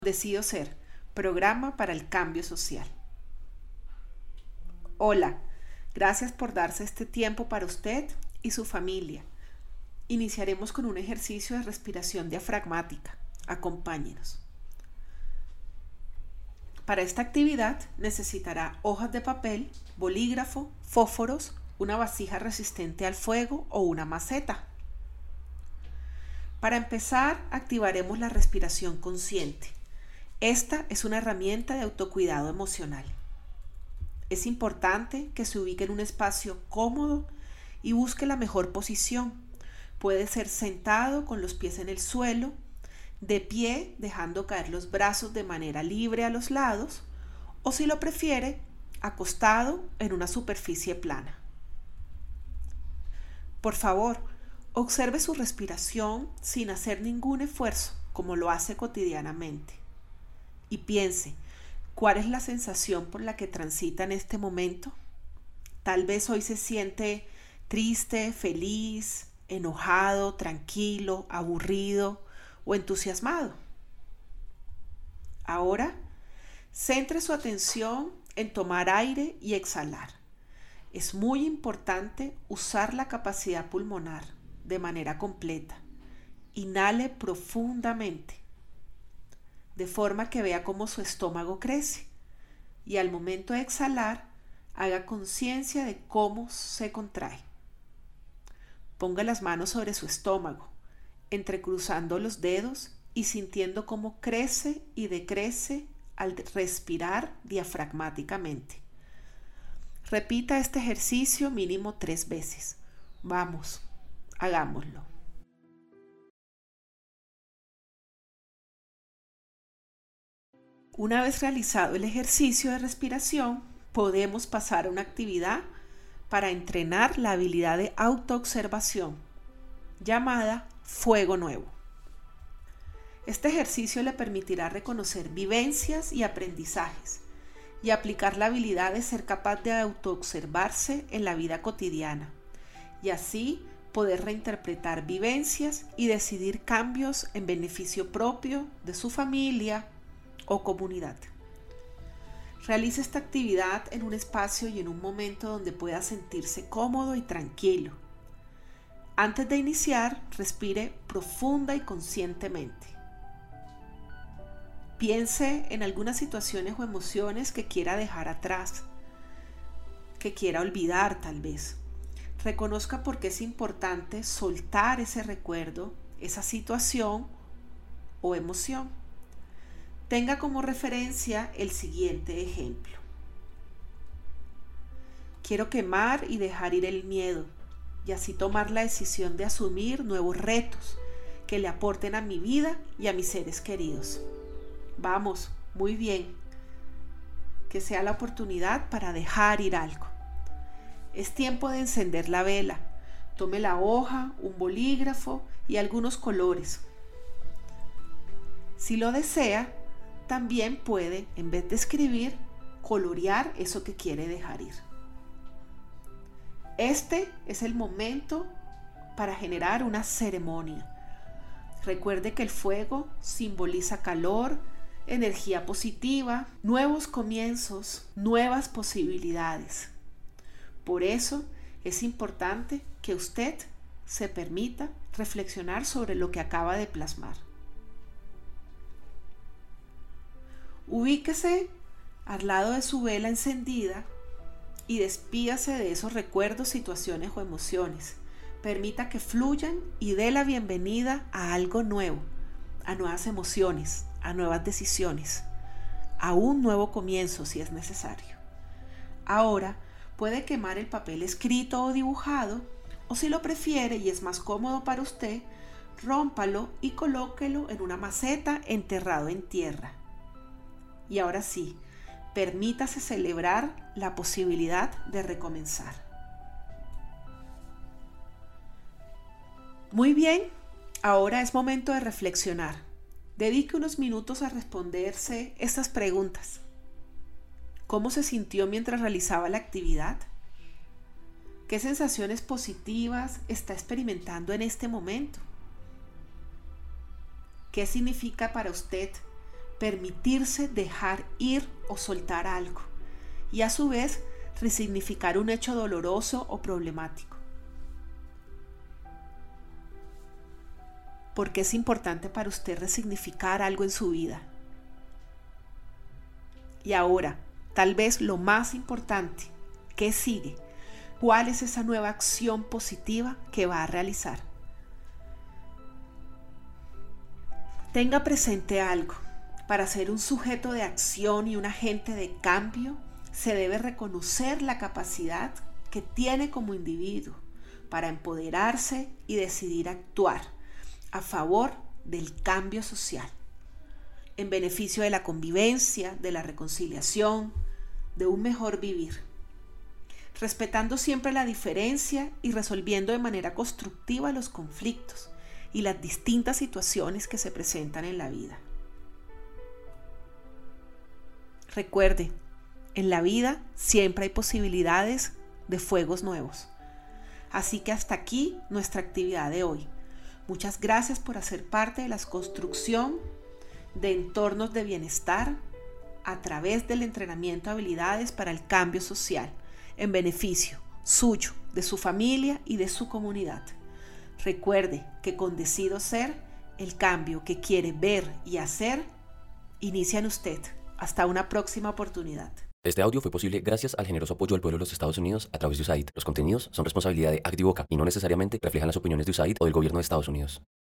Decido Ser, programa para el cambio social. Hola, gracias por darse este tiempo para usted y su familia. Iniciaremos con un ejercicio de respiración diafragmática. Acompáñenos. Para esta actividad necesitará hojas de papel, bolígrafo, fósforos, una vasija resistente al fuego o una maceta. Para empezar, activaremos la respiración consciente. Esta es una herramienta de autocuidado emocional. Es importante que se ubique en un espacio cómodo y busque la mejor posición. Puede ser sentado con los pies en el suelo, de pie dejando caer los brazos de manera libre a los lados, o si lo prefiere, acostado en una superficie plana. Por favor, observe su respiración sin hacer ningún esfuerzo, como lo hace cotidianamente. Y piense, ¿cuál es la sensación por la que transita en este momento? Tal vez hoy se siente triste, feliz, enojado, tranquilo, aburrido o entusiasmado. Ahora, centre su atención en tomar aire y exhalar. Es muy importante usar la capacidad pulmonar de manera completa. Inhale profundamente, de forma que vea cómo su estómago crece, y al momento de exhalar, haga conciencia de cómo se contrae. Ponga las manos sobre su estómago, entrecruzando los dedos y sintiendo cómo crece y decrece al respirar diafragmáticamente. Repita este ejercicio mínimo 3 veces. Vamos, hagámoslo. Una vez realizado el ejercicio de respiración, podemos pasar a una actividad para entrenar la habilidad de autoobservación, llamada Fuego Nuevo. Este ejercicio le permitirá reconocer vivencias y aprendizajes y aplicar la habilidad de ser capaz de autoobservarse en la vida cotidiana, y así poder reinterpretar vivencias y decidir cambios en beneficio propio de su familia o comunidad. Realice esta actividad en un espacio y en un momento donde pueda sentirse cómodo y tranquilo. Antes de iniciar, respire profunda y conscientemente. Piense en algunas situaciones o emociones que quiera dejar atrás, que quiera olvidar tal vez. Reconozca por qué es importante soltar ese recuerdo, esa situación o emoción. Tenga como referencia el siguiente ejemplo. Quiero quemar y dejar ir el miedo y así tomar la decisión de asumir nuevos retos que le aporten a mi vida y a mis seres queridos. Vamos, muy bien. Que sea la oportunidad para dejar ir algo. Es tiempo de encender la vela. Tome la hoja, un bolígrafo y algunos colores. Si lo desea, también puede, en vez de escribir, colorear eso que quiere dejar ir. Este es el momento para generar una ceremonia. Recuerde que el fuego simboliza calor, energía positiva, nuevos comienzos, nuevas posibilidades. Por eso es importante que usted se permita reflexionar sobre lo que acaba de plasmar. Ubíquese al lado de su vela encendida y despídase de esos recuerdos, situaciones o emociones. Permita que fluyan y dé la bienvenida a algo nuevo, a nuevas emociones, a nuevas decisiones, a un nuevo comienzo si es necesario. Ahora puede quemar el papel escrito o dibujado, o si lo prefiere y es más cómodo para usted, rómpalo y colóquelo en una maceta enterrado en tierra. Y ahora sí, permítase celebrar la posibilidad de recomenzar. Muy bien, ahora es momento de reflexionar. Dedique unos minutos a responderse estas preguntas. ¿Cómo se sintió mientras realizaba la actividad? ¿Qué sensaciones positivas está experimentando en este momento? ¿Qué significa para usted permitirse dejar ir o soltar algo y a su vez resignificar un hecho doloroso o problemático. ¿Por qué es importante para usted resignificar algo en su vida? Y ahora, tal vez lo más importante, ¿qué sigue? ¿Cuál es esa nueva acción positiva que va a realizar? Tenga presente algo. Para ser un sujeto de acción y un agente de cambio, se debe reconocer la capacidad que tiene como individuo para empoderarse y decidir actuar a favor del cambio social, en beneficio de la convivencia, de la reconciliación, de un mejor vivir, respetando siempre la diferencia y resolviendo de manera constructiva los conflictos y las distintas situaciones que se presentan en la vida. Recuerde, en la vida siempre hay posibilidades de fuegos nuevos. Así que hasta aquí nuestra actividad de hoy. Muchas gracias por hacer parte de la construcción de entornos de bienestar a través del entrenamiento de habilidades para el cambio social, en beneficio suyo, de su familia y de su comunidad. Recuerde que con Decido Ser, el cambio que quiere ver y hacer, inicia en usted. Hasta una próxima oportunidad. Este audio fue posible gracias al generoso apoyo del pueblo de los Estados Unidos a través de USAID. Los contenidos son responsabilidad de ActiveVoca y no necesariamente reflejan las opiniones de USAID o del gobierno de Estados Unidos.